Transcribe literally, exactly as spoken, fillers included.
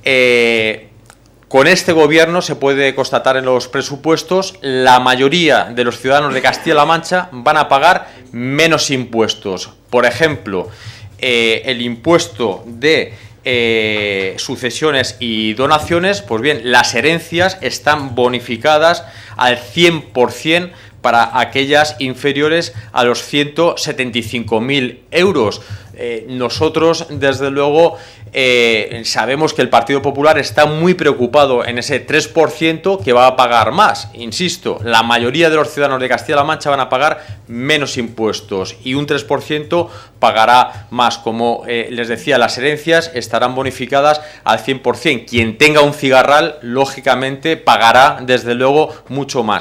eh, con este gobierno se puede constatar en los presupuestos, la mayoría de los ciudadanos de Castilla-La Mancha van a pagar menos impuestos. Por ejemplo, eh, el impuesto de eh, sucesiones y donaciones, pues bien, las herencias están bonificadas al cien por cien para aquellas inferiores a los ciento setenta y cinco mil euros. Eh, nosotros, desde luego, eh, sabemos que el Partido Popular está muy preocupado en ese tres por ciento que va a pagar más. Insisto, la mayoría de los ciudadanos de Castilla-La Mancha van a pagar menos impuestos y un tres por ciento pagará más. Como eh, les decía, las herencias estarán bonificadas al cien por cien. Quien tenga un cigarral, lógicamente, pagará, desde luego, mucho más.